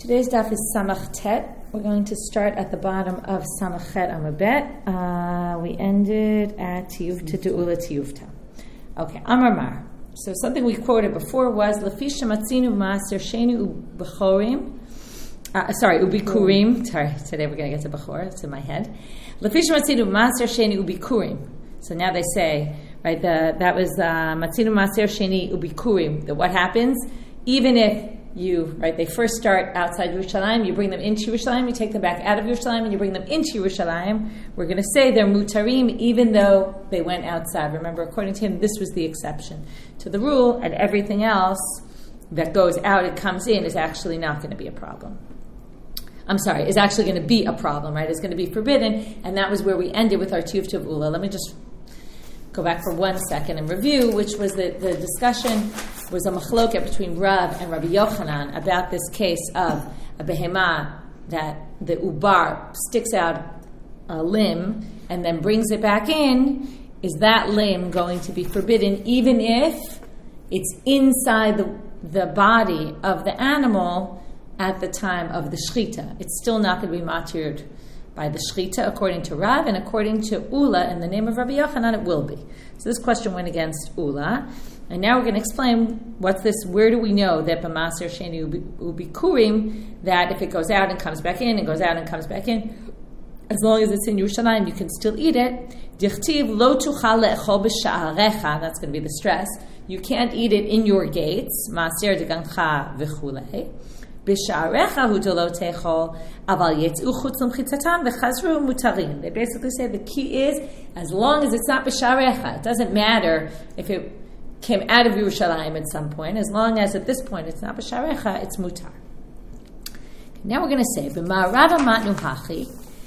Today's daf is Samach Tet. We're going to start at the bottom of Samach Chet Amabet. We ended at Tiyuvta Te'ula Tiyuvta. Okay, Amar Mar. So something we quoted before was Lafisha Matzinu Maaser Shenu Ubechorim. Ubikurim. Sorry, today we're going to get to Bechor. It's in my head. Lafisha Matzinu Maaser Shenu Ubikurim. So now they say, right, that was Matzinu Maaser Sheni Ubikurim. That what happens, even if they first start outside Yerushalayim, you bring them into Yerushalayim, you take them back out of Yerushalayim, and you bring them into Yerushalayim. We're going to say they're mutarim, even though they went outside. Remember, according to him, this was the exception to the rule, and everything else that goes out and comes in is actually not going to be a problem. Is actually going to be a problem, right? It's going to be forbidden, and that was where we ended with our Tiyuv Tavula. Let me just go back for 1 second and review, which was the discussion was a machloket between Rav and Rabbi Yochanan about this case of a behemah that the ubar sticks out a limb and then brings it back in. Is that limb going to be forbidden even if it's inside the body of the animal at the time of the shechita? It's still not going to be matired by the shechita, according to Rav, and according to Ula, in the name of Rabbi Yochanan, it will be. So this question went against Ula. And now we're going to explain what's this, where do we know that b'maser sheni ubikurim, that if it goes out and comes back in, and goes out and comes back in, as long as it's in Yerushalayim, you can still eat it. Dichtiv lo tuchal le'echol b'sha'arecha, that's going to be the stress. You can't eat it in your gates, maser degancha v'chulei. B'sha'arecha hu lo techol, aval yetz'u chutz l'mchitzatan v'chazru mutarim. They basically say the key is, as long as it's not b'sha'arecha, it doesn't matter if it came out of Yerushalayim at some point, as long as at this point it's not b'sharecha, it's mutar. Now we're going to say, b'ma'arava matnu hachi,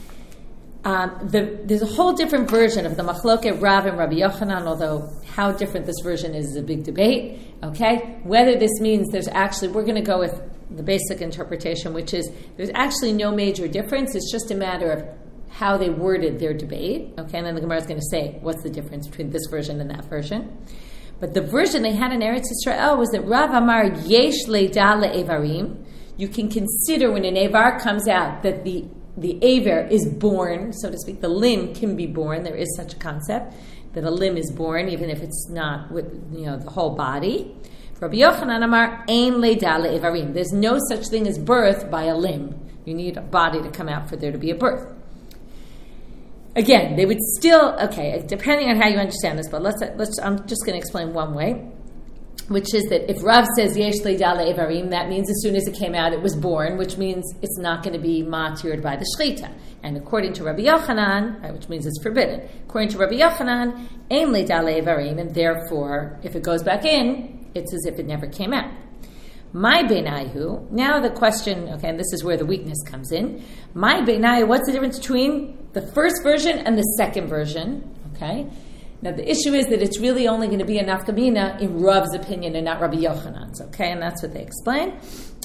there's a whole different version of the machloket Rav and Rabbi Yochanan, although how different this version is a big debate, okay? Whether this means we're going to go with the basic interpretation, which is there's actually no major difference, it's just a matter of how they worded their debate, okay? And then the Gemara is going to say, what's the difference between this version and that version? But the version they had in Eretz Yisrael was that Rav Amar yesh leida le'evarim. You can consider when an avar comes out that the avar is born, so to speak, the limb can be born. There is such a concept that a limb is born, even if it's not with the whole body. Rabbi Yochanan Amar ein leida le'evarim. There's no such thing as birth by a limb. You need a body to come out for there to be a birth. Again, they would still, depending on how you understand this, but I'm just going to explain one way, which is that if Rav says yesh leida le'evarim, that means as soon as it came out, it was born, which means it's not going to be matired by the shechita. And according to Rabbi Yochanan, right, which means it's forbidden, according to Rabbi Yochanan, ein leida le'evarim, and therefore, if it goes back in, it's as if it never came out. My beinayu, now the question, and this is where the weakness comes in. My beinayu, what's the difference between the first version and the second version? Okay. Now the issue is that it's really only going to be a nafkamina in Rav's opinion and not Rabbi Yochanan's. Okay, and that's what they explain.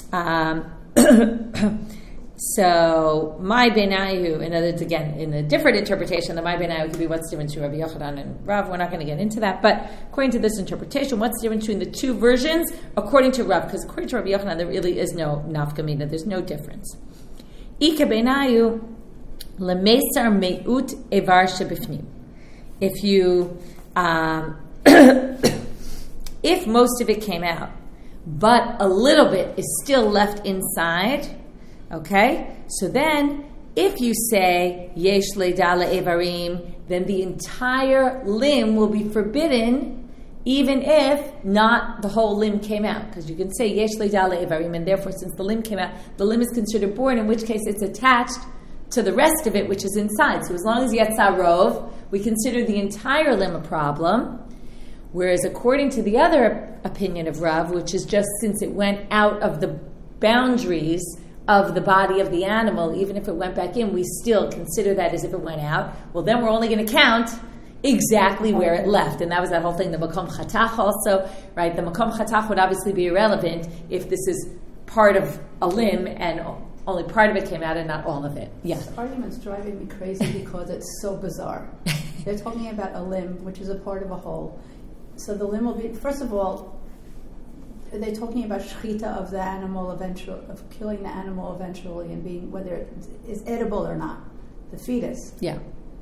So my beinayu, in other words, again, in a different interpretation, the my beinayu could be what's the difference between Rabbi Yochanan and Rav. We're not going to get into that, but according to this interpretation, what's the difference between the two versions? According to Rav, because according to Rabbi Yochanan, there really is no nafkamina. There's no difference. Ika beinayu lemesar meut evar shebifnim. If you, if most of it came out, but a little bit is still left inside. Okay, so then if you say yesh leida le'evarim, then the entire limb will be forbidden, even if not the whole limb came out. Because you can say yesh leida le'evarim, and therefore, since the limb came out, the limb is considered born, in which case it's attached to the rest of it, which is inside. So as long as yetsa rov, we consider the entire limb a problem. Whereas according to the other opinion of Rav, which is just since it went out of the boundaries of the body of the animal, even if it went back in, we still consider that as if it went out. Well, then we're only going to count exactly where it left. And that was that whole thing, the makom chatach also, right? The makom chatach would obviously be irrelevant if this is part of a limb and only part of it came out and not all of it. Yeah. This argument's driving me crazy because it's so bizarre. They're talking about a limb, which is a part of a whole. So the limb will be, first of all, Are they talking about shechita of the animal eventually, of killing the animal eventually and being, whether it is edible or not, the fetus? Yeah.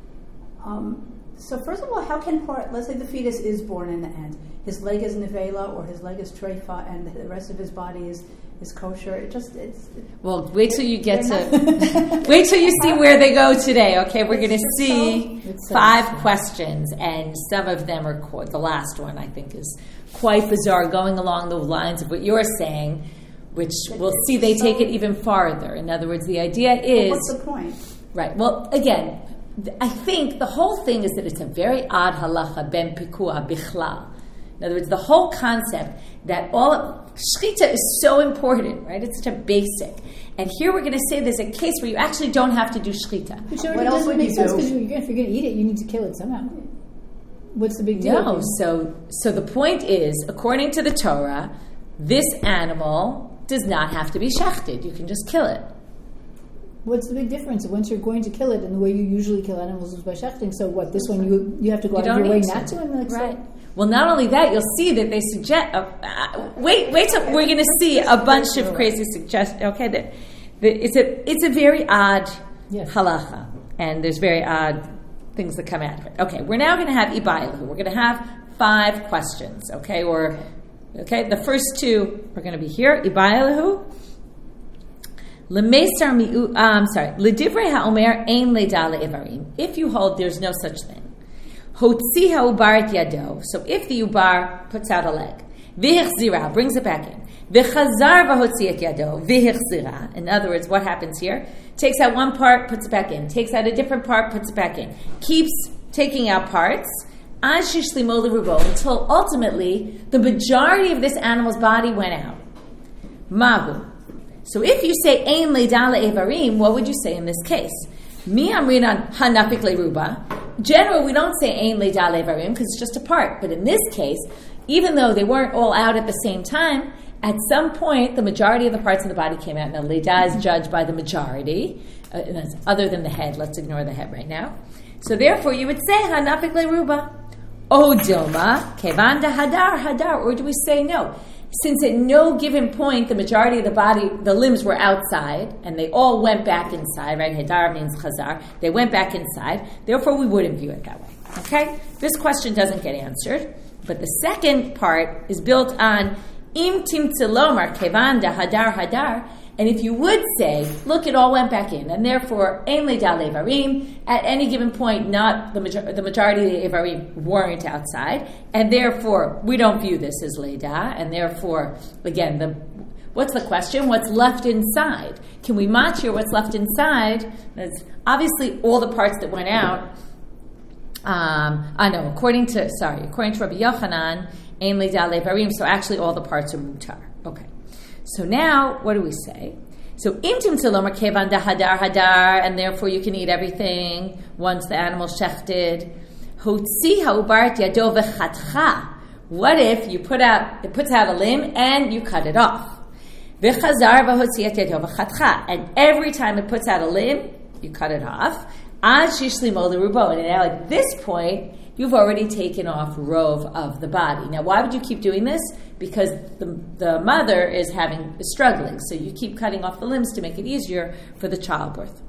So first of all, how can let's say the fetus is born in the end. His leg is nevela or his leg is treifa and the rest of his body is kosher. Well, wait till you get to, wait till you see where they go today, okay? We're going to see 5 questions, and some of them are, the last one I think is quite bizarre, going along the lines of what you're saying, which we'll see they take it even farther. In other words, the idea is... What's the point? Right, well, again, I think the whole thing is that it's a very odd halacha, ben pikua bichlal. In other words, the whole concept that shechita is so important, right? It's such a basic. And here we're going to say there's a case where you actually don't have to do shechita. Which already doesn't make sense, because if you're going to eat it, you need to kill it somehow. What's the big deal? No, so the point is, according to the Torah, this animal does not have to be shechted. You can just kill it. What's the big difference? Once you're going to kill it, and the way you usually kill animals is by shechting, so what, this one you have to go out of your way not to? And right. Well, not only that, you'll see that they suggest... wait till we're going to see a bunch of crazy suggestions. Okay, it's a very odd halacha, and there's very odd things that come out of it. Okay, we're now going to have Ibailahu. We're going to have 5 questions, okay? The first 2 are going to be here. Ibailahu. L'divrei ha'omer ein leida le'ivarim. If you hold there's no such thing. Hotzi ha'ubar et yado. So if the ubar puts out a leg, v'hichzira, brings it back in, v'chazar v'hotzi et yado, v'hichzira. In other words, what happens here? Takes out one part, puts it back in. Takes out a different part, puts it back in. Keeps taking out parts until ultimately the majority of this animal's body went out. Mahu. So if you say ein leida le'ivarim, what would you say in this case? Mi amrinan hanafik leruba. Generally, we don't say ein leida le'ivarim because it's just a part. But in this case, even though they weren't all out at the same time, at some point the majority of the parts of the body came out. Now, leida is judged by the majority, other than the head. Let's ignore the head right now. So therefore, you would say hanafik leruba. O dilma kevanda hadar, or do we say no? Since at no given point the majority of the body, the limbs were outside, and they all went back inside, right? Hadar means chazar. They went back inside. Therefore, we wouldn't view it that way. Okay? This question doesn't get answered. But the second part is built on im timtzilomar kevanda hadar. And if you would say, look, it all went back in, and therefore, ein leida le'ivarim, at any given point, not the majority of the ivarim weren't outside, and therefore, we don't view this as leida, and therefore, again, what's the question? What's left inside? Can we match here what's left inside? That's obviously all the parts that went out. According to Rabbi Yochanan, ein leida le'ivarim, so actually all the parts are mutar. Okay. So now, what do we say? So, im timtzilomar kevan da hadar, and therefore you can eat everything once the animal's shechted. Hotzi ha'ubar yado v'chatcha. What if it puts out a limb and you cut it off? V'chazar v'hotzi yado v'chatcha. And every time it puts out a limb, you cut it off. Ad shishlimo l'rubo. And now at this point, you've already taken off rove of the body. Now, why would you keep doing this? Because the mother is struggling, so you keep cutting off the limbs to make it easier for the childbirth.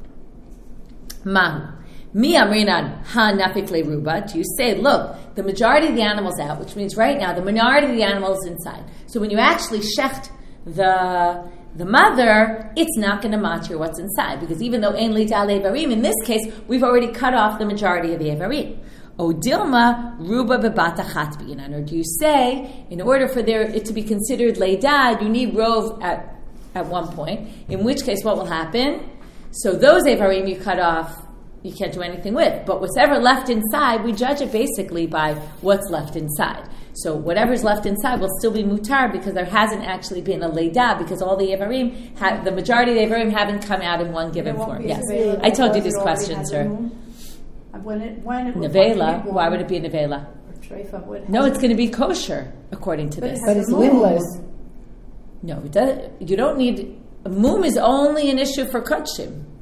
Mahu. Mi amrinan ha nafik leruba. Do you say, look, the majority of the animal's out, which means right now the minority of the animal is inside. So when you actually shecht the mother, it's not going to matter what's inside, because even though ein leida le'ivarim, in this case, we've already cut off the majority of the ivarim. O dilma ruba bebata chatbinan, or do you say, in order for it to be considered leidad, you need rove at one point, in which case what will happen? So those ivarim you cut off, you can't do anything with. But whatever left inside, we judge it basically by what's left inside. So whatever's left inside will still be mutar because there hasn't actually been a leida, because all the ivarim, the majority of the ivarim haven't come out in one given form. Yes, I told you this question, sir. When it nevela, why would it be a nevela? No, it's going to be kosher according to this. But it's limbless. No, it does. You don't need. Mum is only an issue for kachim.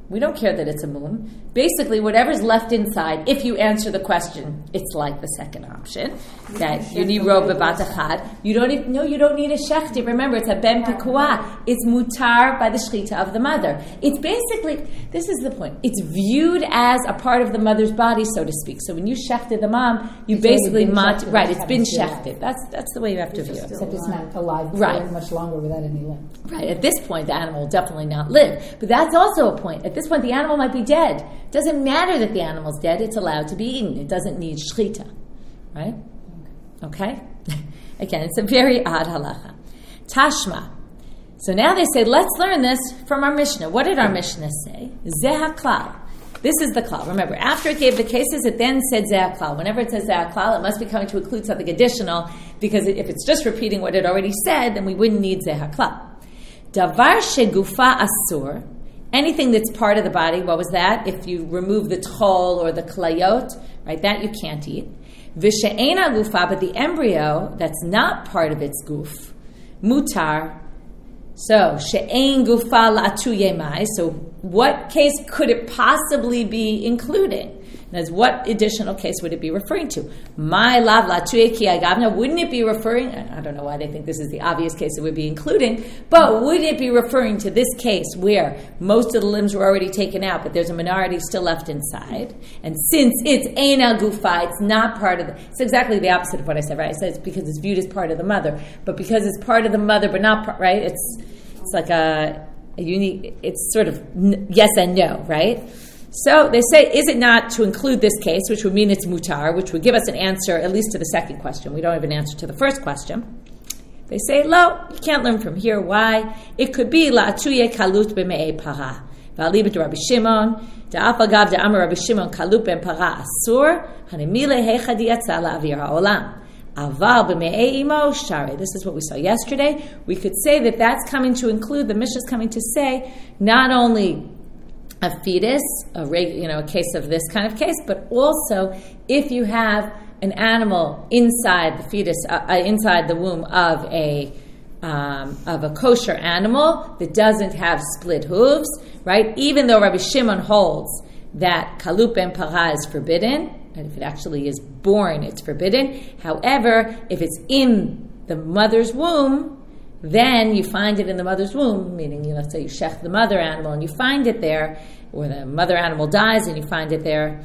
We don't care that it's a mum. Basically, whatever's left inside, if you answer the question, it's like the second option. That you need robe batachad. You don't need a shechti. Remember, it's a ben pekua. It's mutar by the shechita of the mother. It's basically, this is the point. It's viewed as a part of the mother's body, so to speak. So when you shechted the mom, you basically it's been shechted. That's the way you have to view it. Except it's not alive for right. much longer without any limb. Right. At this point, the animal will definitely not live. But that's also a point. At this point, the animal might be dead. It doesn't matter that the animal's dead. It's allowed to be eaten. It doesn't need shechita. Right? Okay? Again, it's a very odd halacha. Tashma. So now they say, let's learn this from our Mishnah. What did our Mishnah say? Zeh haklal. This is the klal. Remember, after it gave the cases, it then said zeh haklal. Whenever it says zeh haklal, it must be coming to include something additional, because if it's just repeating what it already said, then we wouldn't need zeh haklal. Davar shegufa asur. Anything that's part of the body, what was that? If you remove the tchol or the klayot, right, that you can't eat. V'she'ena gufa, but the embryo that's not part of its guf, mutar. So she'ein gufa la'atu yemai. So what case could it possibly be including? That's what additional case would it be referring to? My lav la'tu ki agavna. Wouldn't it be referring? I don't know why they think this is the obvious case it would be including, but would it be referring to this case where most of the limbs were already taken out, but there's a minority still left inside? And since it's eina gufa, it's not part of it's exactly the opposite of what I said, right? I said it's because it's viewed as part of the mother, but because it's part of the mother, but not part, right? It's like a unique. It's sort of yes and no, right? So they say, is it not to include this case, which would mean it's mutar, which would give us an answer at least to the second question. We don't have an answer to the first question. They say, lo, you can't learn from here. Why? It could be la'atuye kalut b'me'ei para. V'alibet Rabbi Shimon, da'af agav da'amar Rabbi Shimon kalut ben para asur, hanimile hechadi yatza la'avir ha'olam. Aval b'me'ei imo share. This is what we saw yesterday. We could say that that's coming to include, the Mishnah is coming to say, not only a fetus, a case of this kind of case, but also if you have an animal inside the fetus, inside the womb of a kosher animal that doesn't have split hooves, right? Even though Rabbi Shimon holds that kalut ben para is forbidden, and if it actually is born, it's forbidden. However, if it's in the mother's womb, then you find it in the mother's womb, meaning, let's say you shech the mother animal and you find it there, or the mother animal dies and you find it there,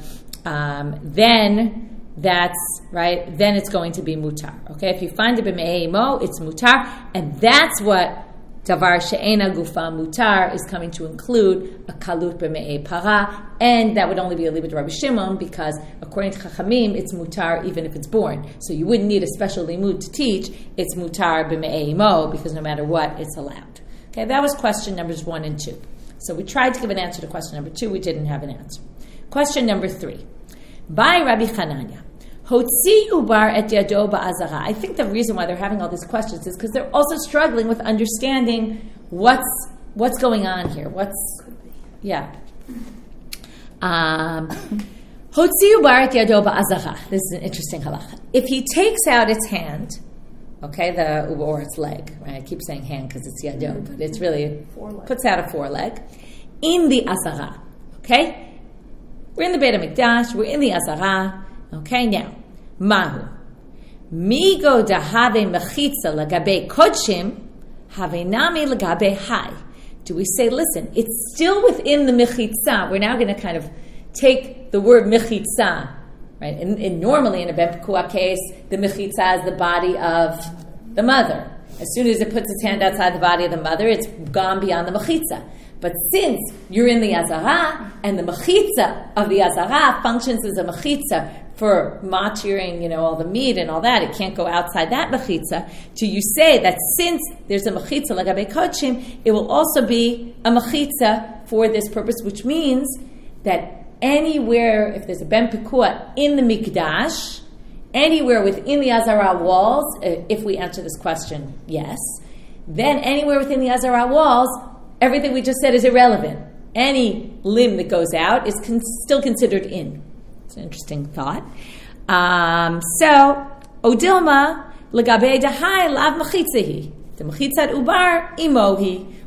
then that's, right, then it's going to be mutar. Okay, if you find it b'me'ei imo, it's mutar, and that's what davar she'ena gufa mutar is coming to include, a kalut b'me'ei para, and that would only be a libet Rabbi Shimon, because according to Chachamim, it's mutar even if it's born. So you wouldn't need a special limud to teach, it's mutar b'me'ei imo, because no matter what, it's allowed. Okay, that was question numbers 1 and 2. So we tried to give an answer to question number 2, we didn't have an answer. Question number 3. By Rabbi Chananya. Hotzi ubar et yado ba'azara. I think the reason why they're having all these questions is because they're also struggling with understanding what's going on here. Hotzi ubar et yado ba'azara. This is an interesting halacha. If he takes out its hand, okay, or its leg, right? I keep saying hand because it's yado, but it's really puts out a foreleg in the azara. Okay, we're in the Beit HaMikdash. We're in the azara. Okay, now mahu migo dahave mechitza lagabe kodshim havenami lagabe hai. Do we say, listen, it's still within the mechitza? We're now going to kind of take the word mechitza. Right? And normally in a ben pekua case, the mechitza is the body of the mother. As soon as it puts its hand outside the body of the mother, it's gone beyond the mechitza. But since you're in the azara, and the mechitza of the azara functions as a mechitza for maturing, all the meat and all that, it can't go outside that mechitza. Do you say that since there's a mechitza lagabe kodshim, it will also be a mechitza for this purpose, which means that anywhere, if there's a ben pekua in the mikdash, anywhere within the azara walls, if we answer this question, yes, then anywhere within the azara walls, everything we just said is irrelevant. Any limb that goes out is still considered in. It's an interesting thought. So, Odilma, legabe dahai lav mechitzahi. The mechitzat ubar imohi.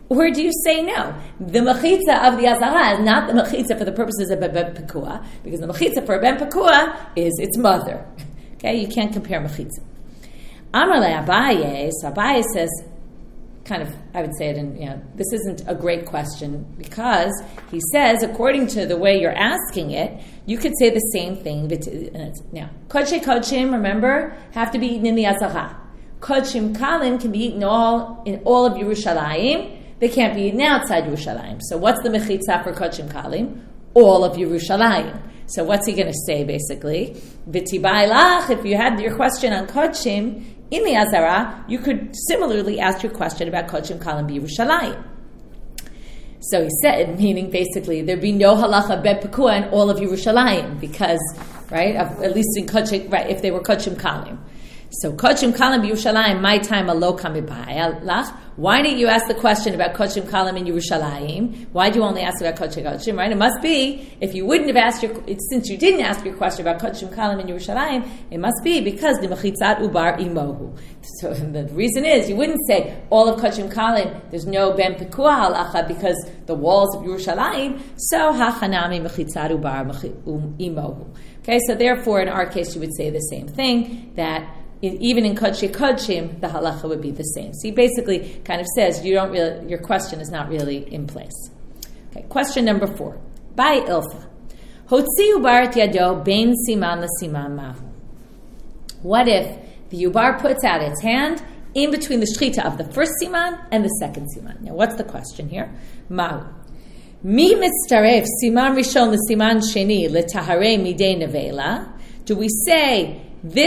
Or do you say no? The mechitza of the azara is not the mechitza for the purposes of a ben pekua, because the mechitza for a ben pekua is its mother. Okay, you can't compare mechitza. Amar le Abaye, so Abaye says, kind of, I would say it in, this isn't a great question, because he says, according to the way you're asking it, you could say the same thing. Now, kodshe kodshim, remember, have to be eaten in the azara. Kodshim kalim can be eaten in all of Yerushalayim. They can't be eaten outside Yerushalayim. So what's the mechitza for kodshim kalim? All of Yerushalayim. So what's he going to say, basically? V'tibai lach, if you had your question on kodshim in the azara, you could similarly ask your question about kodshim kalim b'Yerushalayim. So he said, meaning basically there'd be no halacha ben pekua in all of Yerushalayim, because, right, at least in kodshim, right, if they were kodshim kalim. So kodshim kalim b'Yerushalayim, my time alo kamibay. Why didn't you ask the question about kodshim kalim in Yerushalayim? Why do you only ask about kodshim? Right? It must be, if you wouldn't have asked since you didn't ask your question about kodshim kalim in Yerushalayim, it must be because the mechitzat ubar imohu. So the reason is you wouldn't say all of kodshim kalim. There's no ben pekua halacha because the walls of Yerushalayim. So hachanami mechitzat ubar imohu. Okay, so therefore, in our case, you would say the same thing, that even in kodshim, the halacha would be the same. So he basically kind of says your question is not really in place. Okay, question number 4. By Ilfa. Hotzi ubar et yado bein siman lesiman mahu. What if the ubar puts out its hand in between the shchita of the first siman and the second siman? Now, what's the question here? Mahu. Mi mitzaref siman rishon lesiman sheni letahare midei nevela. Do we say this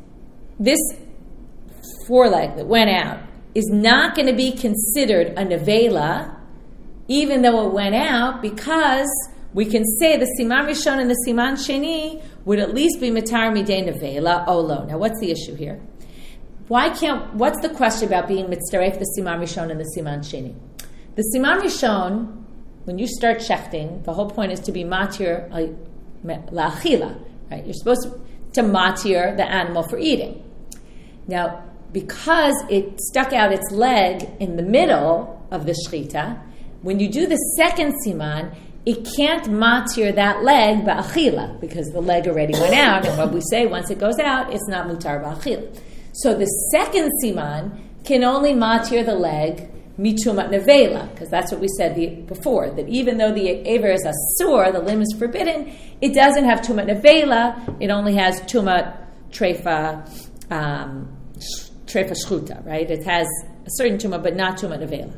foreleg that went out is not going to be considered a nevela, even though it went out, because we can say the siman rishon and the siman sheni would at least be matar midei nevela olo. Now, what's the issue here? What's the question about being mitzaref the siman rishon and the siman sheni? The siman rishon, when you start shechting, the whole point is to be matir la'achila, right? You're supposed to matir the animal for eating. Now, because it stuck out its leg in the middle of the shechita, when you do the second siman, it can't matir that leg ba'achila, because the leg already went out, and what we say, once it goes out, it's not mutar ba'achila. So the second siman can only matir the leg mitumat nevela, because that's what we said before, that even though the aver is asur, the limb is forbidden, it doesn't have tumat nevela, it only has tumat trefa shchuta, right? It has a certain tumat, but not tumat nevela.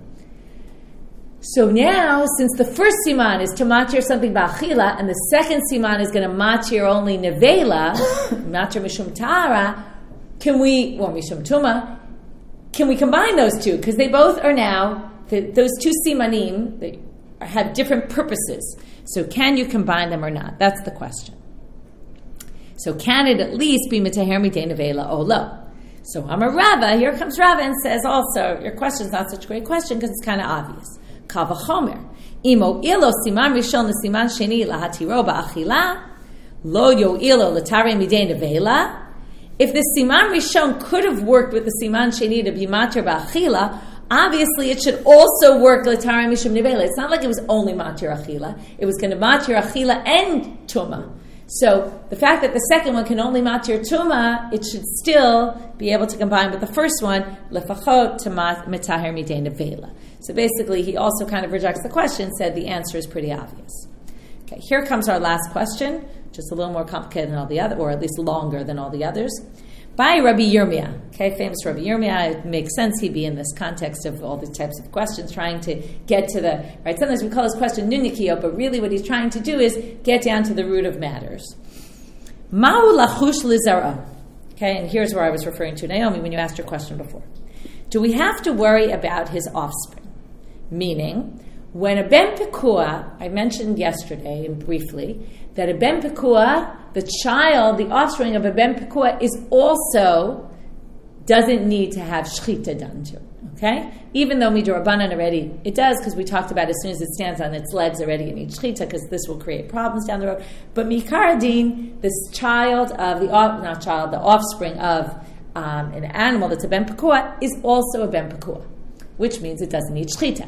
So now, since the first siman is to matir something ba'achila, and the second siman is going to matir only nevela, matir mishum ta'ara, mishum tuma, can we combine those two? Because they both are now, those two simanim, they have different purposes. So can you combine them or not? That's the question. So can it at least be mitaher midei nevela o lo? So Amar Rava, here comes Rava and says also, your question's not such a great question because it's kind of obvious. Kal v'chomer. Imo ilo siman rishon l'siman sheni lahatiro ba'achila, lo yo ilo l'tare midei nevela. If the siman rishon could have worked with the siman sheni to be matir ba'achila, obviously it should also work l'tare mishum nevela. It's not like it was only matir achila. It was going to matir achila and tuma. So the fact that the second one can only matir tuma, it should still be able to combine with the first one, lefachot to metaher midei nevela. So basically, he also kind of rejects the question, said the answer is pretty obvious. Okay, here comes our last question, just a little more complicated than all the other, or at least longer than all the others. By Rabbi Yirmiyah. Okay, famous Rabbi Yirmiyah. It makes sense he'd be in this context of all the types of questions, trying to get to the, right, sometimes we call this question nunikio, but really what he's trying to do is get down to the root of matters. Ma'u lachush lizara. Okay, and here's where I was referring to Naomi when you asked your question before. Do we have to worry about his offspring? Meaning, when a ben pekua, I mentioned yesterday and briefly, that a ben pekua, the child, the offspring of a ben pekua, is also doesn't need to have shchita done to. Okay, even though midrabanan already it does, because we talked about as soon as it stands on its legs already it needs shchita, because this will create problems down the road. But mikaradin, this child of the offspring of an animal that's a ben pekua is also a ben pekua, which means it doesn't need shchita.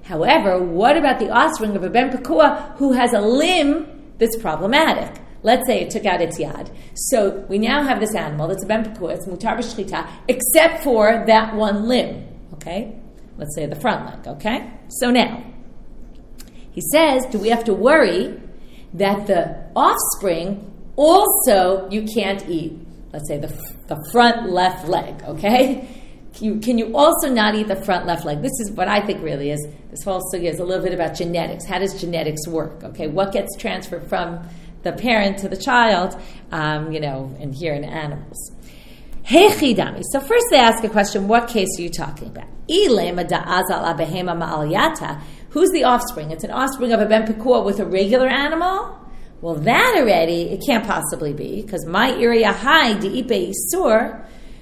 However, what about the offspring of a ben pekua who has a limb that's problematic? Let's say it took out its yad. So we now have this animal that's a ben pekua, it's mutar b'shchita, except for that one limb, okay? Let's say the front leg, okay? So now, he says, do we have to worry that the offspring also you can't eat, let's say the front left leg, okay? Can you also not eat the front left leg? This is what I think really is, this whole sugya is a little bit about genetics. How does genetics work, okay? What gets transferred from the parent to the child, and here in animals. Hey chidami. So first they ask a question, what case are you talking about? Who's the offspring? It's an offspring of a ben pekua with a regular animal? Well, that already, it can't possibly be, because my area high di'ipe isur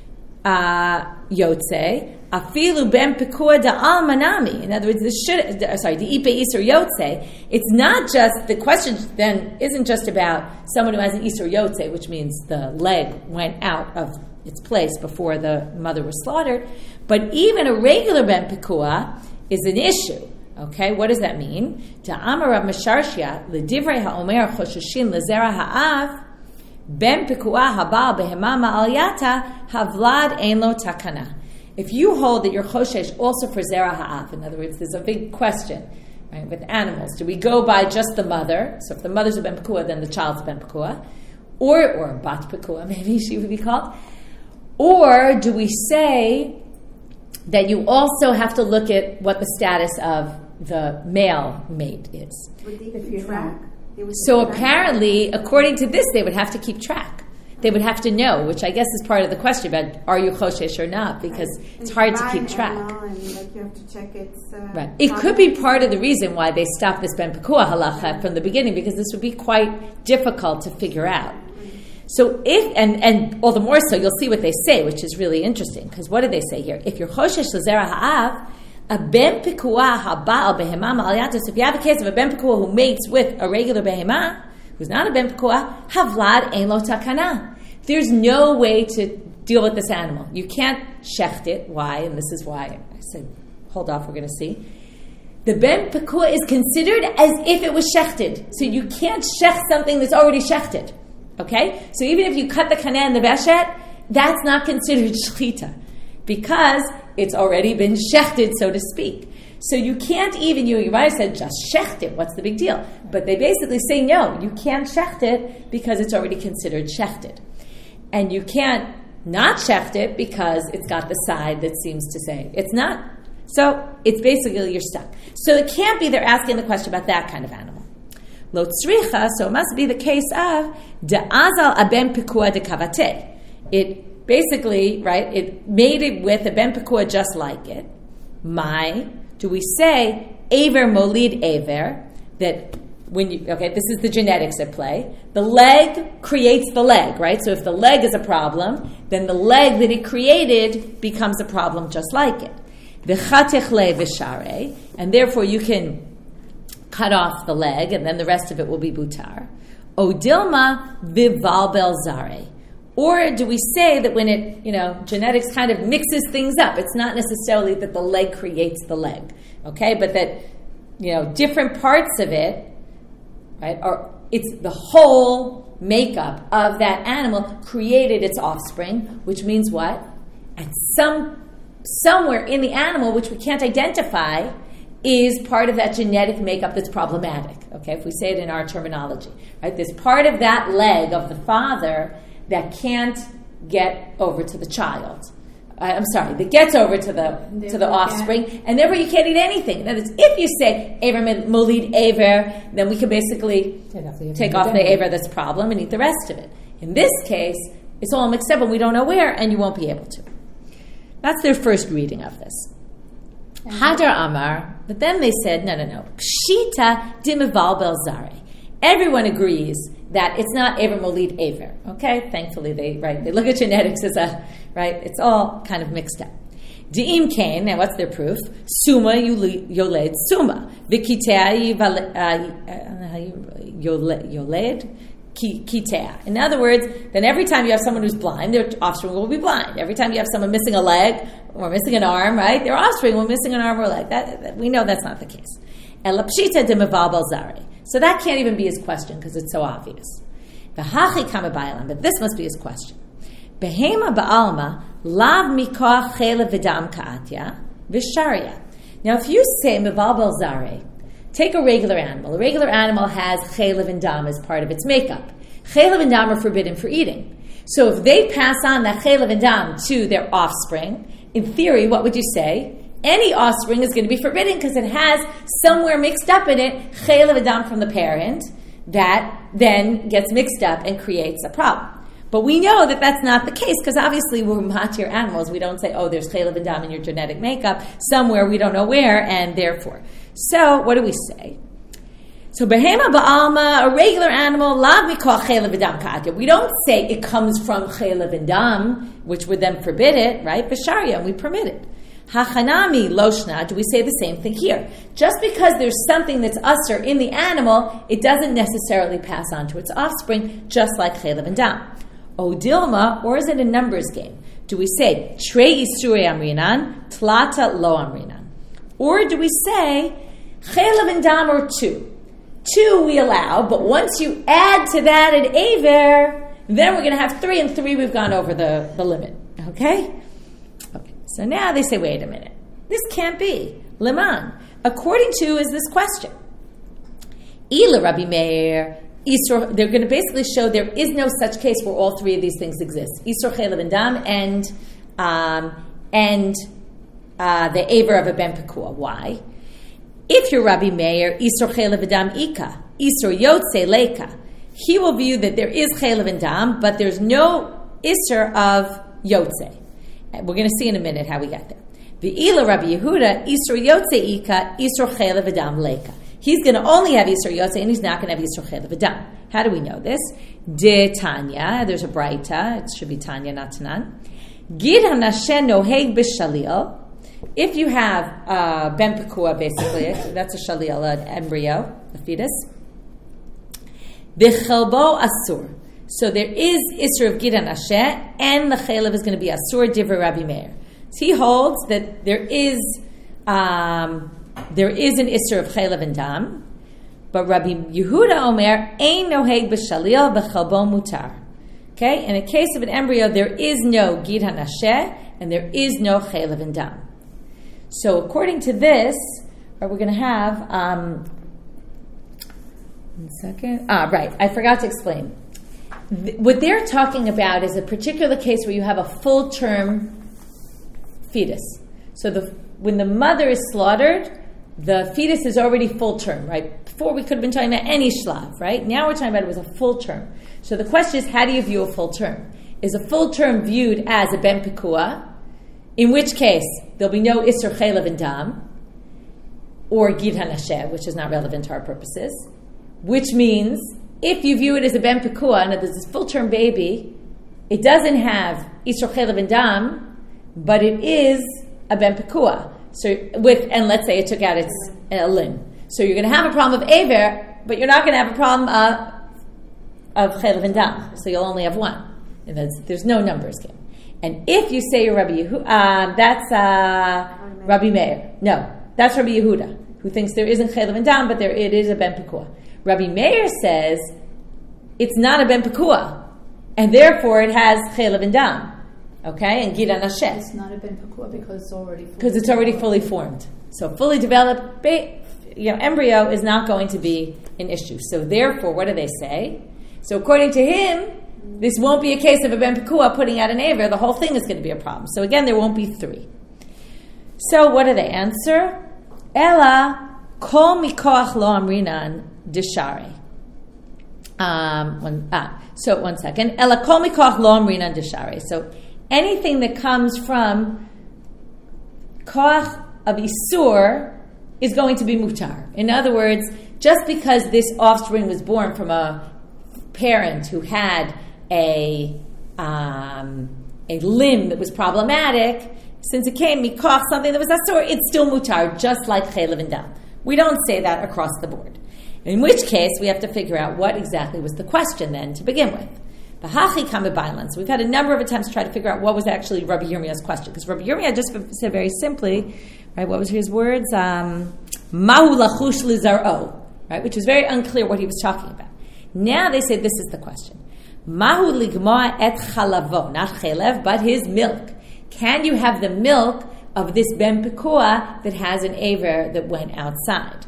yotze afilu ben pekua da'al manami. In other words, di'ipe isur yotze. It's not just, the question then isn't just about someone who has an isur yotze, which means the leg went out of its place before the mother was slaughtered, but even a regular ben pekua is an issue. Okay, what does that mean? Ta'amar Rav Mesharshia l'divrei ha'omer chosheshin lezera ha'av ben pekua habal behema ma'alyata havlad ein lo takana. If you hold that you're choshesh also for zera ha'av, in other words, there's a big question, right, with animals. Do we go by just the mother? So if the mother's a ben pekua, then the child's a ben pekua, or bat pekua, maybe she would be called. Or do we say that you also have to look at what the status of the male mate is? If you track. So apparently, according to this, they would have to keep track. They would have to know, which I guess is part of the question about are you choshesh or not, because it's hard to keep track. You have to check its right. It could be part of the reason why they stopped this ben pekua halacha from the beginning, because this would be quite difficult to figure out. So if, and all the more so, you'll see what they say, which is really interesting, because what do they say here? If you're choshesh l'zera ha'av, a ben pekua haba'al behema ma'alyata, so if you have a case of a ben pekua who mates with a regular behema, who's not a ben pekua, havlad ein lo takana. There's no way to deal with this animal. You can't shecht it. Why? And this is why I said, hold off, we're going to see. The ben pekua is considered as if it was shechted. So you can't shecht something that's already shechted. Okay? So even if you cut the kaneh and the veshet, that's not considered shechita, because it's already been shechted, so to speak. So you can't even, you might have said, just shecht it, what's the big deal? But they basically say, no, you can't shecht it because it's already considered shechted. And you can't not shecht it because it's got the side that seems to say it's not. So it's basically, you're stuck. So it can't be they're asking the question about that kind of animal. Lo tzricha, so it must be the case of de'azal aben pekua de kavate. It basically, right, it made it with a ben pekua just like it. Do we say aver molid aver, that when you, okay, this is the genetics at play. The leg creates the leg, right? So if the leg is a problem, then the leg that it created becomes a problem just like it. V'chatech v'share, and therefore you can cut off the leg, and then the rest of it will be butar. Odilma v'valbel zare. Or do we say that when it, genetics kind of mixes things up, it's not necessarily that the leg creates the leg, okay? But that, different parts of it, right, it's the whole makeup of that animal created its offspring, which means what? At somewhere in the animal, which we can't identify, is part of that genetic makeup that's problematic, okay? If we say it in our terminology, right? There's part of that leg of the father that can't get over to the child. That gets over to the offspring, and therefore you can't eat anything. That is, if you say aver molid aver, then we can basically take off the aver that's problem and eat the rest of it. In this case, it's all mixed up and we don't know where, and you won't be able to. That's their first reading of this. Hadar Amar, but then they said, no. Pshita dimival belzare. Everyone agrees that it's not aver molid aver. Okay, thankfully they look at genetics as it's all kind of mixed up. Di'im kain, now what's their proof? Suma yoled suma. Vikitea yoled kitea. In other words, then every time you have someone who's blind, their offspring will be blind. Every time you have someone missing a leg or missing an arm, right, their offspring will be missing an arm or a leg. That we know that's not the case. So that can't even be his question because it's so obvious. But this must be his question. Behema ba'alma lav mikoach chela v'dam ka'atya v'sharia. Now, if you say mevalbal zare, take a regular animal. A regular animal has chelev and dam as part of its makeup. Chelev and dam are forbidden for eating. So if they pass on that chelev and dam to their offspring, in theory, what would you say? Any offspring is going to be forbidden because it has somewhere mixed up in it chelev and dam from the parent that then gets mixed up and creates a problem. But we know that that's not the case because obviously we're matir animals. We don't say, oh, there's chelev and dam in your genetic makeup somewhere, we don't know where, and therefore. So what do we say? So behema ba'alma, a regular animal, lav mikoach chelev v'dam ka'atya. We don't say it comes from chelev and dam, which would then forbid it, right? V'sharia, we permit it. Hachanami loshna, do we say the same thing here? Just because there's something that's usher in the animal, it doesn't necessarily pass on to its offspring, just like chelev and dam. O dilma, or is it a numbers game? Do we say trei isurei amrinan, tlata lo amrinan? Or do we say chelev and dam are 2? 2 we allow, but once you add to that an aver, then we're going to have 3, and 3 we've gone over the limit. Okay? So now they say, wait a minute. This can't be. Leman. According to is this question. Ila Rabbi Meir, Isur, they're going to basically show there is no such case where all 3 of these things exist. Isur chelev and dam and the aver of a ben pekua. Why? If you're Rabbi Meir, Isur chelev and dam ika, Isur yotze leka, he will view that there is chelev and dam, but there's no Isur of yotze. We're going to see in a minute how we get there. V'ila Rabbi Yehuda, Isur yotze ika, Isur chelev and dam leka. He's going to only have Isur Yotze, and he's not going to have Isur Chelev V'dam. How do we know this? De Tanya, there's a Braita, it should be Tanya, not Tanan. Gid HaNashen Noheg B'Shalil. If you have Ben Pekua, basically, that's a Shalil, an embryo, a fetus. B'Chelbo Asur. So there is Isur of Gid HaNashen, and the Chelev is going to be Asur Divrei Rabbi Meir. So he holds that there is an Isser of Chelev and Dam, but Rabbi Yehuda Omer, Ein Noheg B'Shalil B'Chalbo Mutar. Okay, in a case of an embryo, there is no Gid HaNasheh, and there is no Chelev and Dam. So according to this, we're going to have, 1 second. Right, I forgot to explain. What they're talking about is a particular case where you have a full-term fetus. So when the mother is slaughtered, the fetus is already full term, right? Before we could have been talking about any shlav, right? Now we're talking about it was a full term. So the question is, how do you view a full term? Is a full term viewed as a ben pekua? In which case, there'll be no Isser Chelev and Dam, or Gid HaNasheh, which is not relevant to our purposes. Which means, if you view it as a ben pekua, and there's this full term baby, it doesn't have Isser Chelev and Dam, but it is a ben pekua. So and let's say it took out its limb. So you're going to have a problem of aver, but you're not going to have a problem of chelev and dam. So you'll only have 1. And there's no numbers game. And if you say you're Rabbi Yehuda, that's Rabbi Meir. No, that's Rabbi Yehuda, who thinks there isn't chelev and dam, but it is a ben pekua. Rabbi Meir says it's not a ben pekua, and therefore it has chelev and dam. Okay, and Gid HaNasheh. It's not a ben pekua because it's already fully formed. So fully developed embryo is not going to be an issue. So therefore, what do they say? So according to him, this won't be a case of a ben pekua putting out an aver. The whole thing is going to be a problem. So again, there won't be 3. So what do they answer? Ella kol mikoach lo amrinan deshare. So 1 second. Ella kol mikoach lo amrinan deshare. So anything that comes from koach of Isur is going to be mutar. In other words, just because this offspring was born from a parent who had a limb that was problematic, since it came mikoach something that was asur, it's still mutar, just like chelev and dam. We don't say that across the board. In which case, we have to figure out what exactly was the question then to begin with. V'hachi kama bailan. So we've had a number of attempts to try to figure out what was actually Rabbi Yirmiyah's question. Because Rabbi Yirmiyah just said very simply, right, what was his words? Mahu lachush lizar'o, right, which was very unclear what he was talking about. Now they say this is the question. Mahu ligma et chalavo, not chelev, but his milk. Can you have the milk of this ben pekua that has an aver that went outside?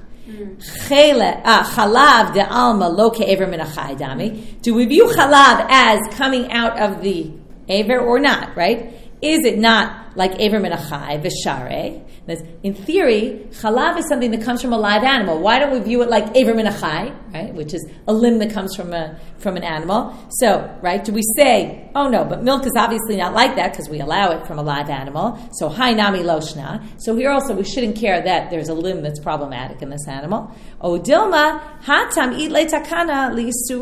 Chalav de alma lo ke'ever min achai dami. Do we view chalav as coming out of the aver or not, right? Is it not like aver min achai, v'sharei? In theory, chalav is something that comes from a live animal. Why don't we view it like aver min achai, right? Which is a limb that comes from an animal. So, right, do we say, oh no, but milk is obviously not like that because we allow it from a live animal. So, hai nami loshna. So here also we shouldn't care that there's a limb that's problematic in this animal. O dilma hatam it letakana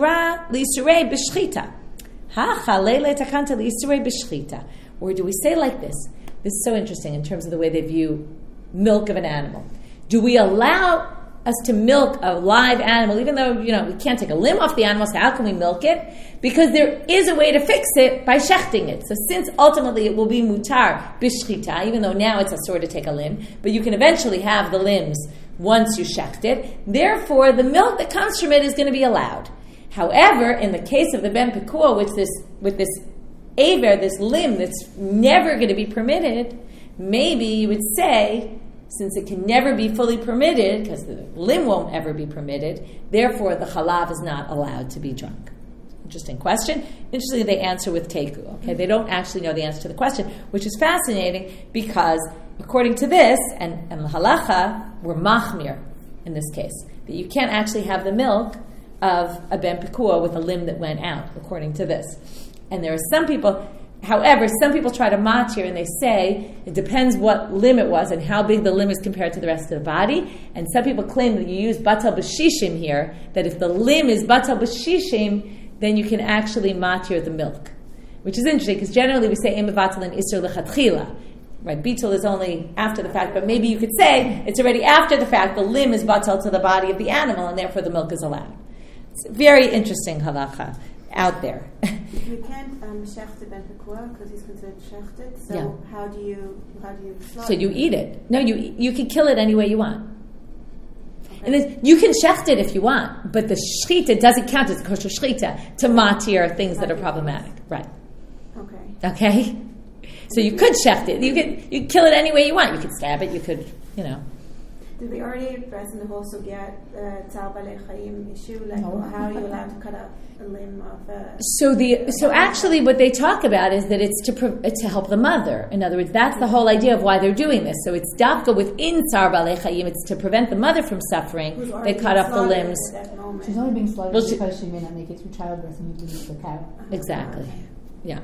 lisurei b'shchita. Ha chale letakanta lisurei b'shchita. Or do we say like this? This is so interesting in terms of the way they view milk of an animal. Do we allow us to milk a live animal, even though, we can't take a limb off the animal, so how can we milk it? Because there is a way to fix it by shechting it. So since ultimately it will be mutar b'shchita, even though now it's a sort to take a limb, but you can eventually have the limbs once you shecht it, therefore the milk that comes from it is going to be allowed. However, in the case of the ben pekua, with this aver, this limb that's never going to be permitted, maybe you would say, since it can never be fully permitted, because the limb won't ever be permitted, therefore the chalav is not allowed to be drunk. Interesting question. Interestingly, they answer with teku. Okay, they don't actually know the answer to the question, which is fascinating because according to this, and the halacha, we're machmir in this case, that you can't actually have the milk of a ben pekua with a limb that went out, according to this. And there are some people, however, some people try to matir and they say it depends what limb it was and how big the limb is compared to the rest of the body. And some people claim that you use batal b'shishim here, that if the limb is batal b'shishim, then you can actually matir the milk. Which is interesting because generally we say im batal and isur lechatchila. Right, beetle is only after the fact, but maybe you could say it's already after the fact, the limb is batal to the body of the animal and therefore the milk is allowed. It's a very interesting halacha out there. You can't shecht the ben pekua because he's considered shechted. So yeah. How do you slaughter? So you eat it. No, you can kill it any way you want. Okay. And then you can shecht it if you want, but the shechita doesn't count as kosher shechita to matir things that are problematic. Right. Okay. So you could shecht it. You could kill it any way you want. You could stab it. You could, Did we already address in the whole sugya tzar balei chayim issue, like how are you allowed to cut out a limb of a... So actually what they talk about is that it's to help the mother. In other words, that's the whole idea of why they're doing this. So it's dafka within tzar balei chayim. It's to prevent the mother from suffering. They cut off the limbs. She's only being slaughtered because she may not make it through childbirth and you lose the cow. Exactly. Yeah.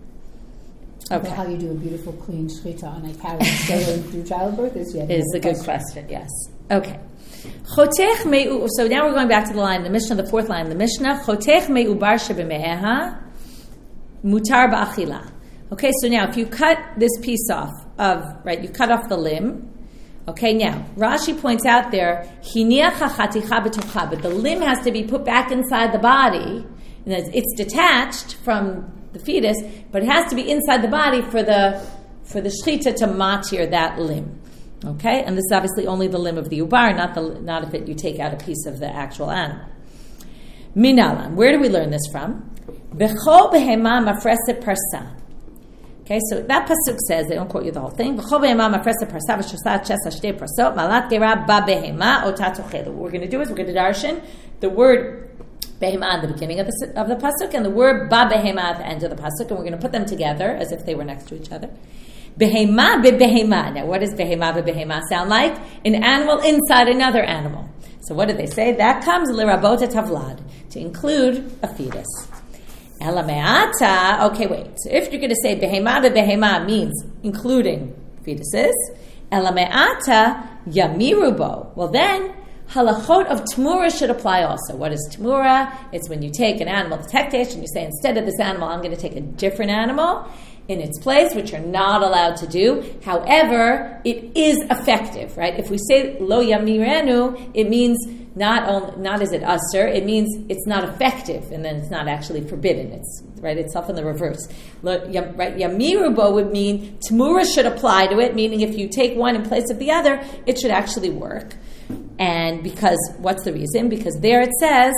Okay. How you do a beautiful, clean shechita on a cow going through childbirth is a good question. Yes. Okay. Chotech me'u. So now we're going back to the line, the Mishnah, the fourth line, the Mishnah. Chotech me'ubar shebeme'eha mutar ba'achila. Okay. So now, if you cut this piece off you cut off the limb. Okay. Now Rashi points out there, hiniacha chaticha b'tocha, but the limb has to be put back inside the body, and it's detached from the fetus, but it has to be inside the body for the shechita to matir that limb. Okay, and this is obviously only the limb of the ubar, not if you take out a piece of the actual animal. Minalan, where do we learn this from? Bechol behema mafreset parsa. Okay, so that pasuk says, they don't quote you the whole thing. Bechol behema mafreset parsa v'shosat chesa shtei prasot malat gera ba behema otatochelu. What we're going to do is we're going to darshan the word behema at the beginning of the pasuk and the word ba behema at the end of the pasuk, and we're going to put them together as if they were next to each other. Behema be behema. Now, what does behema be behema sound like? An animal inside another animal. So, what do they say? That comes lirabot tavlad, to include a fetus. Ela me'ata. Okay, wait. So, if you're going to say behema be behema means including fetuses, ela me'ata yamirubo. Well, then halachot of Tmura should apply also. What is Tmura? It's when you take an animal to tektesh and you say, instead of this animal, I'm going to take a different animal. in its place, which you're not allowed to do. However, it is effective, right? If we say lo yamirenu, it means not is it usher, it means it's not effective, and then it's not actually forbidden. It's right itself in the reverse. Right, yamirubo would mean tamura should apply to it, meaning if you take one in place of the other, it should actually work. And because what's the reason? Because there it says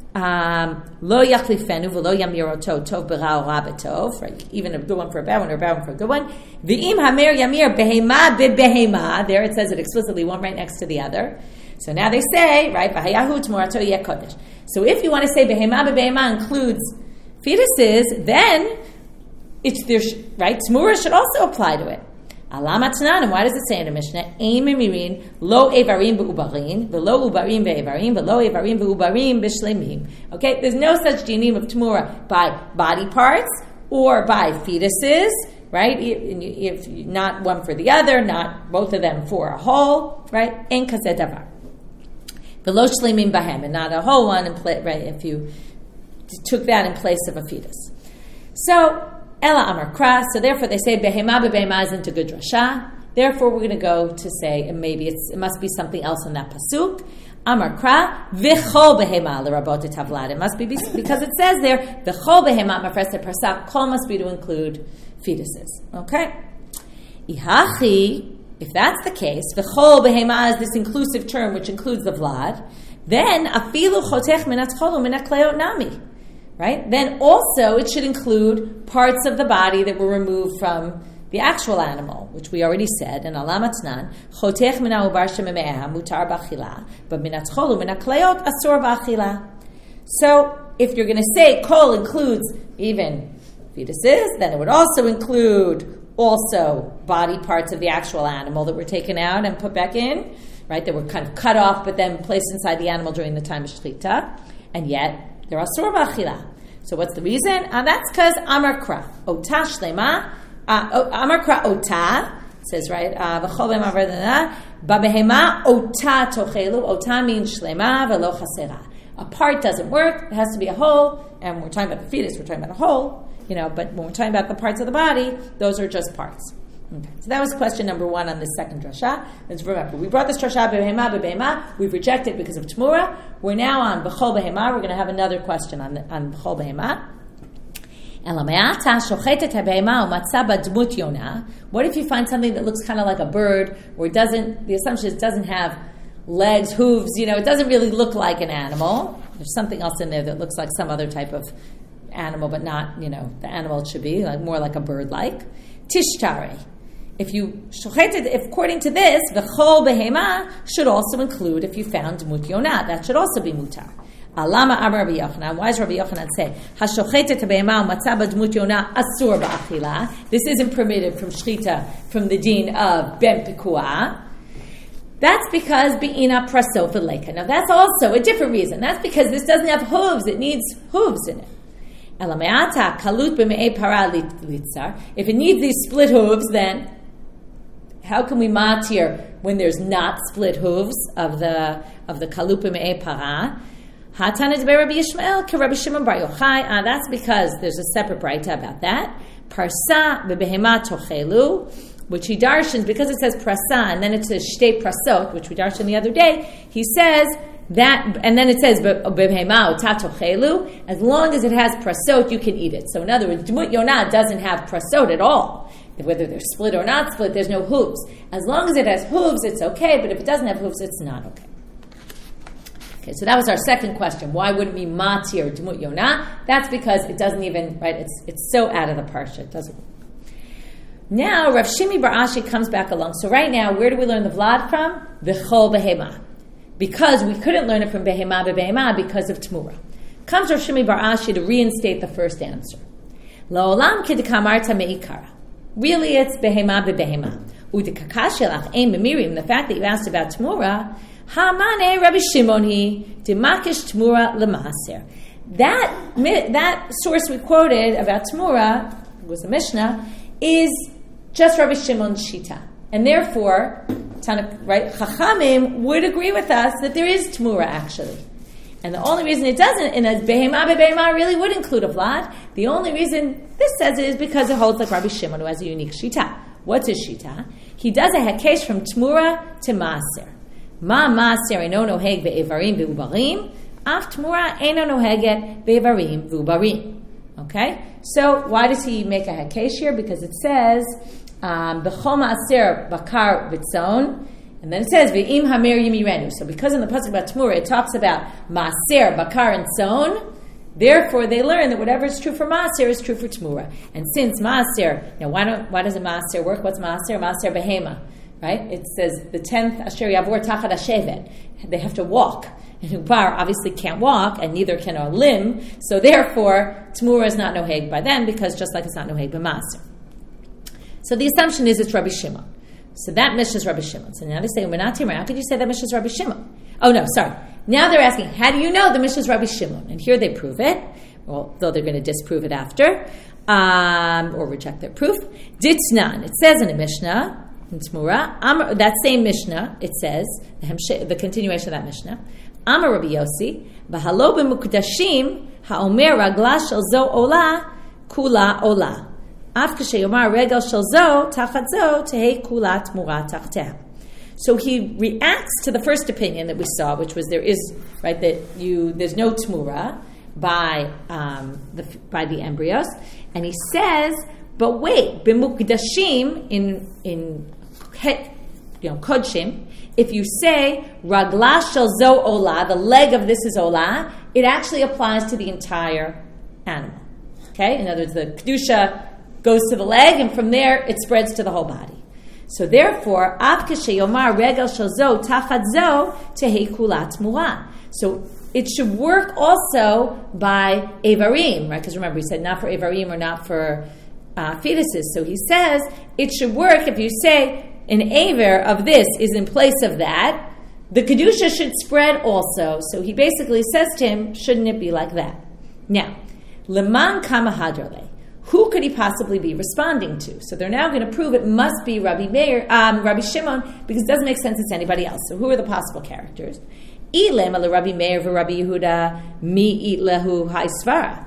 lo yachlifenu v'lo yamiroto tov b'ra ora b'tov. Right, even a good one for a bad one or a bad one for a good one. V'im hamer yamir behema b'behema. There it says it explicitly, one right next to the other. So now they say, right, v'hayahu t'murato yeh kodesh. So if you want to say behema b'behema includes fetuses, then it's there, right? T'mura should also apply to it. Alama tanan, and why does it say in the Mishnah? Ein mimirin lo evarim be'ubarim, v'lo ubarim be'evarim, v'lo evarim be'ubarim b'shlemim. Okay, there's no such dinim of t'mura by body parts or by fetuses, right? If not one for the other, not both of them for a whole, right? Ein kazeh davar. V'lo shlemim bahem, and not a whole one, right? If you took that in place of a fetus. So, Ela Amar Kra, so therefore they say behema bebehema isn't a good drasha. Therefore we're going to go to say, and maybe it must be something else in that pasuk. Amar Kra v'chol behema l'rabot etavlad. It must be because it says there v'chol behema mafreset prasak. Chol must be to include fetuses. Okay. Ihachi, if that's the case, v'chol behema is this inclusive term which includes the vlad. Then afilu chotech minat cholu minat kleot nami. Right? Then also it should include parts of the body that were removed from the actual animal, which we already said in Alamatnan, chotech min ha'ubar shememeha mutar b'achila, but min ha'tcholu min ha'kleot asur b'achila. So if you're going to say kol includes even fetuses, then it would also include also body parts of the actual animal that were taken out and put back in, right? That were kind of cut off but then placed inside the animal during the time of shechita, and yet they're asur b'achila. So what's the reason? That's because Amar Kra. Ota shlema. Amar Kra ota. Says, right, v'chol behema b'behema ota tochelu. Ota means shlema v'lo chasera. A part doesn't work. It has to be a whole. And we're talking about the fetus. We're talking about a whole. But when we're talking about the parts of the body, those are just parts. Okay. So that was question number one on this second drasha. Let's remember, we brought this drasha b'behema. We've rejected because of t'mura. We're now on b'chol behema. We're going to have another question on b'chol behema. What if you find something that looks kind of like a bird, or it doesn't? The assumption is it doesn't have legs, hooves. It doesn't really look like an animal. There's something else in there that looks like some other type of animal, but not the animal it should be more like a bird-like. Tishtare. If you shocheted, according to this, v'chol behema should also include if you found dmut yonah. That should also be mutar. Alama amar Rabbi Yochanan. Why does Rabbi Yochanan say hashochetet behema umatzah b'dmut yonah asur ba'achila? This isn't permitted from shchita, from the din of ben pekuah. That's because be'ina praso v'leika. Now that's also a different reason. That's because this doesn't have hooves. It needs hooves in it. Elameata kalut b'me'ei para litzar. If it needs these split hooves, then how can we matir when there's not split hooves of the kalut b'me'ei para? Hatanid be'Rabbi Yishmael k'Rabbi Shimon Bar Yochai. That's because there's a separate braita about that. Parsa b'behema tochelu, which he darshans because it says prasa and then it says shtei prasot, which we darshan the other day. He says that, and then it says b'behema otatochelu. As long as it has prasot, you can eat it. So in other words, dmut yonah doesn't have prasot at all. Whether they're split or not split, there's no hooves. As long as it has hooves, it's okay. But if it doesn't have hooves, it's not okay. Okay, so that was our second question. Why wouldn't we matir dmut yonah? That's because it doesn't even, right? It's so out of the parsha. It doesn't. Now Rav Shimi Bar Ashi comes back along. So right now, where do we learn the vlad from? V'chol behema. Because we couldn't learn it from behema b'behema because of t'mura. Comes Rav Shimi Bar Ashi to reinstate the first answer. La'olam k'dekamarta me'ikara. Really, it's behema b'behema. Udekakashelach ein b'mirim. The fact that you asked about t'mura, ha'mane Rabbi Shimon hi demakish t'mura l'maaser. That source we quoted about t'mura was the Mishnah is just Rabbi Shimon's shita, and therefore, right? Chachamim would agree with us that there is t'mura actually, And the only reason it doesn't, in a behema really would include a vlad. The only reason this says it is because it holds like Rabbi Shimon, who has a unique shita. What's his shita? He does a hekesh from tmura to maaser. Ma maaser eno noheg ve'evarim ve'ubarim. Af tmura eno noheget ve'evarim ve'ubarim. Okay? So why does he make a hekesh here? Because it says, b'chol maaser bakar v'tzon. And then it says, V'im hamir yimirenu. So because in the pasuk about Tmura, it talks about Maaser, Bakar, and Tzon, therefore they learn that whatever is true for Maaser is true for Tmura. And since Maaser, now why does a Maaser work? What's Maaser? Maaser Behema, right? It says the 10th Asher Yavor Tachad Hashevet. They have to walk. And Ubar obviously can't walk, and neither can a limb. So therefore, Tmura is not noheg by them, because just like it's not noheg by Maaser. So the assumption is it's Rabbi Shimon. So that Mishnah is Rabbi Shimon. So now they say, how could you say that Mishnah is Rabbi Shimon? Oh no, sorry. Now they're asking, how do you know the Mishnah is Rabbi Shimon? And here they prove it, well, though they're going to disprove it after, or reject their proof. Ditznan, it says in the Mishnah, in Tmura, that same Mishnah, it says, the continuation of that Mishnah, Amar Rabbi Yossi, Bahalo b'mukdashim, ha'omer ragla shel zo ola, kula ola. So he reacts to the first opinion that we saw, which was there's no tmura by the embryos, and he says, but wait, b'mukdashim in kodshim, if you say ragla shel zo ola, the leg of this is ola, it actually applies to the entire animal. Okay, in other words, the kedusha goes to the leg, and from there it spreads to the whole body. So therefore, so it should work also by Evarim, right? Because remember, he said not for Evarim or not for fetuses. So he says it should work if you say an Aver of this is in place of that, the Kedusha should spread also. So he basically says to him, shouldn't it be like that? Now, Leman Kama Hadrale. Who could he possibly be responding to? So they're now going to prove it must be Rabbi Shimon, because it doesn't make sense it's anybody else. So who are the possible characters? Rabbi Meir v'Rabbi Yehuda mi itlehu haisvara.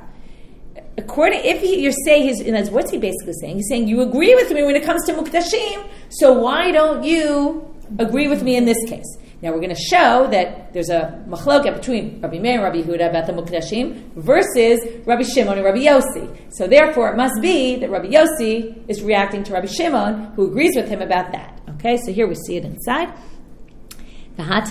What's he basically saying? He's saying, you agree with me when it comes to Mukdashim, so why don't you agree with me in this case? Now we're going to show that there's a machloket between Rabbi Meir and Rabbi Yehuda about the Mukdashim versus Rabbi Shimon and Rabbi Yossi. So therefore it must be that Rabbi Yossi is reacting to Rabbi Shimon, who agrees with him about that. Okay, so here we see it inside. You might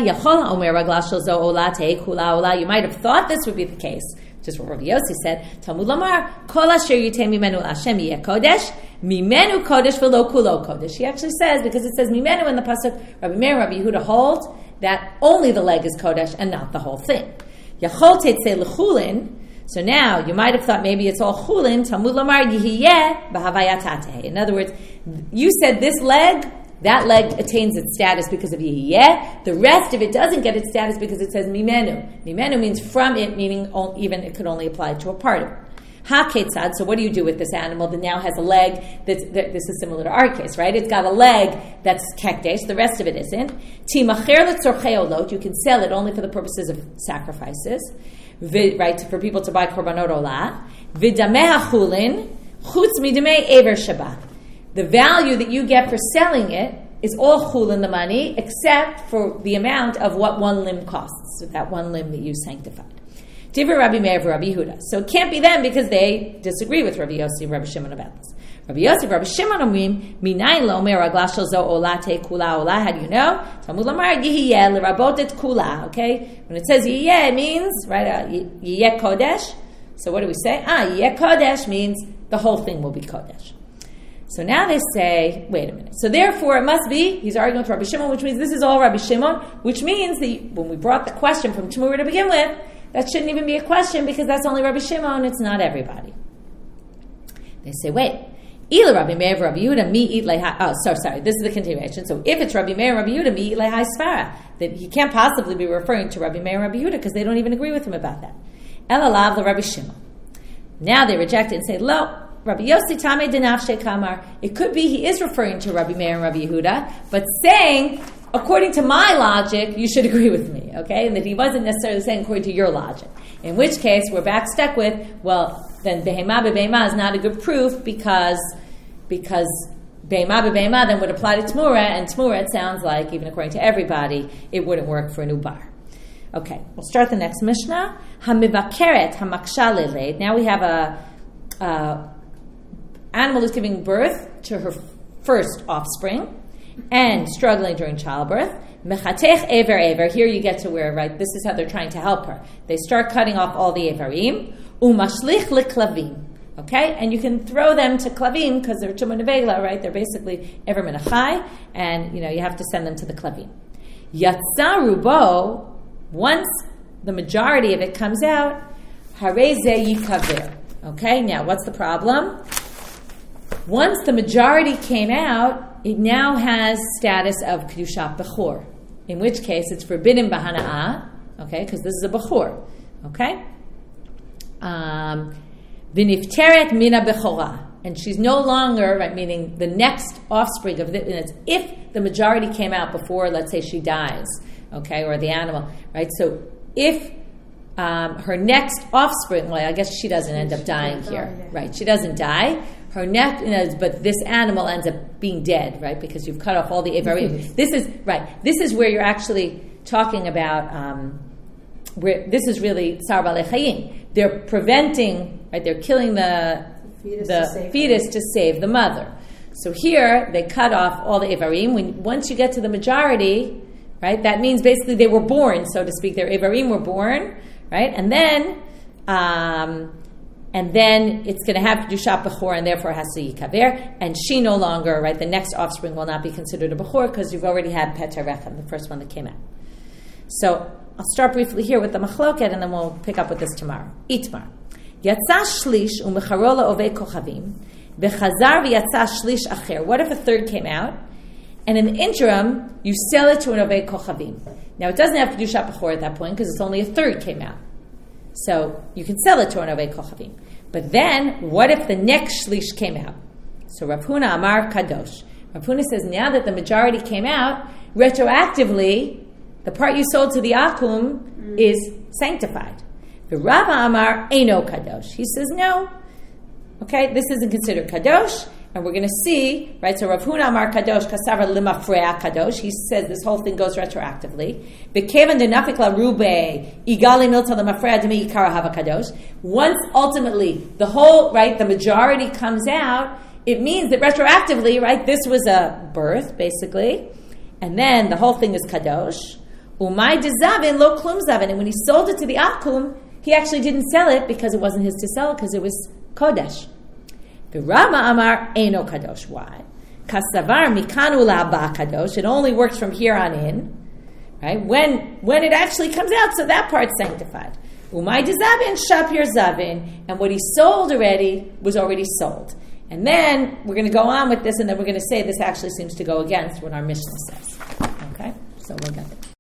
have thought this would be the case, which is what Rabbi Yossi said. Talmud Lamar, Kol asher yitei mimenu Hashem yeh kodesh, mimenu kodesh v'lo kulo kodesh. He actually says, because it says mimenu in the pasuk, Rabbi Meir and Rabbi Yehuda hold that only the leg is kodesh and not the whole thing. Yachol tetzei l'chulin. So now you might have thought maybe it's all chulin. Talmud Lamar yihiyeh b'havayatateh. In other words, you said this leg. That leg attains its status because of Yehiyeh. The rest of it doesn't get its status because it says Mimenu. Mimenu means from it, meaning even it could only apply to a part of it. Ha-ketzad, so what do you do with this animal that now has a leg this is similar to our case, right? It's got a leg that's kekdesh, the rest of it isn't. Timacher letzorchei olot, you can sell it only for the purposes of sacrifices, right, for people to buy korbanot olah. V'dameh hachulin, chutz midameh ever shabbat. The value that you get for selling it is all chulin, the money, except for the amount of what one limb costs, so that one limb that you sanctified. Divrei Rabbi Meir Rabbi Yehuda. So it can't be them because they disagree with Rabbi Yossi and Rabbi Shimon about this. Rabbi Yossi and Rabbi Shimon omrim, minayin lo omer ragla shel zo olah te kula olah. How do you know? Talmud lamar yihiyeh l'rabot et kula. Okay, when it says yihiyeh, it means right yihiyeh kodesh. So what do we say? Yihiyeh kodesh means the whole thing will be kodesh. So now they say, wait a minute. So therefore it must be, he's arguing with Rabbi Shimon, which means this is all Rabbi Shimon, which means that when we brought the question from Tmura to begin with, that shouldn't even be a question because that's only Rabbi Shimon, it's not everybody. They say, wait. Ila Rabbi Meir Rabbi Yehuda mi eat leha. Oh, sorry. This is the continuation. So if it's Rabbi Meir Rabbi Yehuda mi eat leha svara, that he can't possibly be referring to Rabbi Meir Rabbi Yehuda because they don't even agree with him about that. Ela lav the Rabbi Shimon. Now they reject it and say, lo. Rabbi Yossi Tamei Denafshe Kamar. It could be he is referring to Rabbi Meir and Rabbi Yehuda, but saying according to my logic, you should agree with me, okay? And that he wasn't necessarily saying according to your logic. In which case, we're back stuck with, well, then behema bebehema is not a good proof because behema bebehema then would apply to tmura, and tmura, it sounds like, even according to everybody, it wouldn't work for an ubar. Okay, we'll start the next Mishnah. Hamivakeret hamaksha leleid. Now we have a animal is giving birth to her first offspring and struggling during childbirth. Mechatech ever ever. Here you get to where, right, this is how they're trying to help her. They start cutting off all the evarim. Umashlich leklavim. Okay, and you can throw them to klavim because they're tumah nevela, right? They're basically ever menachai, and you have to send them to the klavim. Yatsa rubo. Once the majority of it comes out, harei ze yikaver. Okay, now what's the problem? Once the majority came out, it now has status of kedushat bechor, in which case it's forbidden b'hana'ah, okay, because this is a bechor, okay? V'nifteret mina bechora, and she's no longer, right, meaning the next offspring of this, if the majority came out before, let's say she dies, okay, or the animal, right? So if her next offspring, well, I guess she doesn't end up dying here, right? She doesn't die. Her next, but this animal ends up being dead, right? Because you've cut off all the evarim. This is right. This is where you're actually talking about. Where this is really tsar balei chayim. They're preventing, right? They're killing the fetus to save the mother. So here they cut off all the evarim. Once you get to the majority, right? That means basically they were born, so to speak. Their evarim were born, right? And then it's going to have kedushat bechor, and therefore has to yikaver. And she no longer, right? The next offspring will not be considered a bechor because you've already had Peter Rechem, the first one that came out. So I'll start briefly here with the machloket, and then we'll pick up with this tomorrow. Itmar yatsa shlish umecharola ovei kochavim bechazar v'yatsa shlish acher. What if a third came out, and in the interim you sell it to an ovei kochavim? Now it doesn't have kedushat bechor at that point because it's only a third came out. So you can sell it to an ovei kochavim. But then, what if the next shlish came out? So Rav Huna Amar Kadosh. Rav Huna says, now that the majority came out, retroactively, the part you sold to the akum is sanctified. The Rava Amar Eino Kadosh. He says, no. Okay, this isn't considered Kadosh. And we're going to see, right, so Rav Huna Amar Kadosh, Kasava Limafrea Kadosh, he says this whole thing goes retroactively. Bekevan denafik la rube, igali milta limafrea demi ikara hava Kadosh. Once ultimately the whole, right, the majority comes out, it means that retroactively, right, this was a birth, basically, and then the whole thing is Kadosh. Umay dezavin lo klum zavin, and when he sold it to the akum, he actually didn't sell it because it wasn't his to sell, because it was Kodesh. The Rama Amar Eino Kadosh. Why? Kasavar mikanu la'aba Kadosh. It only works from here on in, right? When it actually comes out, so that part's sanctified. Umay dezavin shapir zavin, and what he sold already was already sold. And then we're going to go on with this, and then we're going to say this actually seems to go against what our Mishnah says. Okay, so we'll get there.